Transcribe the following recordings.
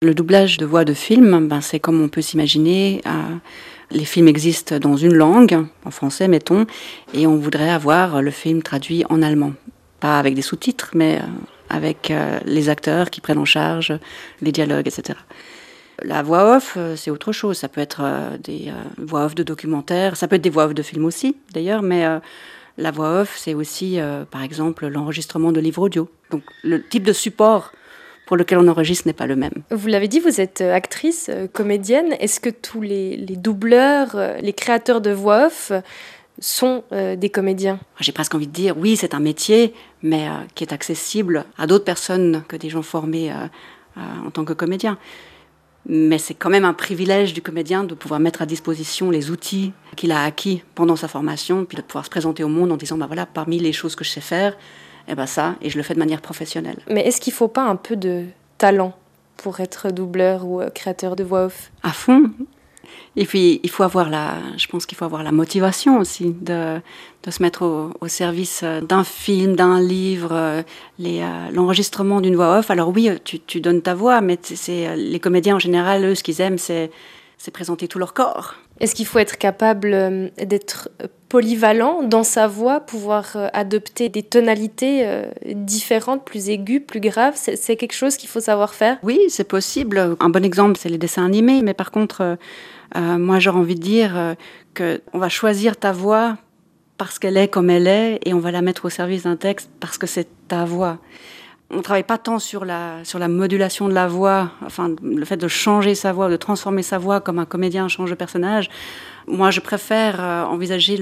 Le doublage de voix de film, c'est comme on peut s'imaginer. Les films existent dans une langue, en français mettons, et on voudrait avoir le film traduit en allemand. Pas avec des sous-titres, mais avec les acteurs qui prennent en charge les dialogues, etc. La voix off, c'est autre chose. Ça peut être des voix off de documentaires, ça peut être des voix off de films aussi, d'ailleurs, mais la voix off, c'est aussi, par exemple, l'enregistrement de livres audio. Donc le type de support pour lequel on enregistre n'est pas le même. Vous l'avez dit, vous êtes actrice, comédienne. Est-ce que tous les doubleurs, les créateurs de voix off sont des comédiens ? J'ai presque envie de dire, oui, c'est un métier, mais qui est accessible à d'autres personnes que des gens formés en tant que comédiens. Mais c'est quand même un privilège du comédien de pouvoir mettre à disposition les outils qu'il a acquis pendant sa formation, puis de pouvoir se présenter au monde en disant, voilà, parmi les choses que je sais faire, ça, et je le fais de manière professionnelle. Mais est-ce qu'il ne faut pas un peu de talent pour être doubleur ou créateur de voix off ? À fond. Et puis, je pense qu'il faut avoir la motivation aussi de se mettre au service d'un film, d'un livre, l'enregistrement d'une voix off. Alors oui, tu donnes ta voix, mais les comédiens en général, eux, ce qu'ils aiment, c'est présenter tout leur corps. Est-ce qu'il faut être capable d'être polyvalent dans sa voix, pouvoir adopter des tonalités différentes, plus aiguës, plus graves ? C'est quelque chose qu'il faut savoir faire ? Oui, c'est possible. Un bon exemple, c'est les dessins animés. Mais par contre, moi, j'aurais envie de dire qu'on va choisir ta voix parce qu'elle est comme elle est et on va la mettre au service d'un texte parce que c'est ta voix. On ne travaille pas tant sur la modulation de la voix, enfin le fait de changer sa voix, de transformer sa voix comme un comédien change de personnage. Moi, je préfère envisager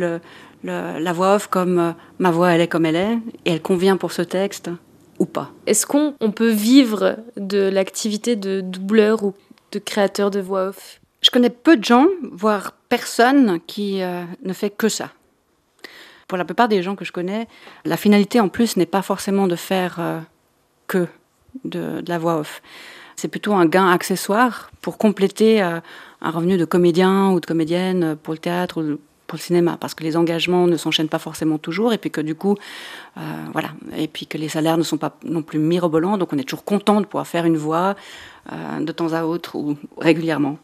la voix off comme ma voix, elle est comme elle est, et elle convient pour ce texte ou pas. Est-ce qu'on peut vivre de l'activité de doubleur ou de créateur de voix off ? Je connais peu de gens, voire personne, qui ne fait que ça. Pour la plupart des gens que je connais, la finalité en plus n'est pas forcément de faire que de la voix off. C'est plutôt un gain accessoire pour compléter un revenu de comédien ou de comédienne pour le théâtre ou pour le cinéma, parce que les engagements ne s'enchaînent pas forcément toujours, et puis que du coup, et puis que les salaires ne sont pas non plus mirobolants, donc on est toujours content de pouvoir faire une voix de temps à autre ou régulièrement.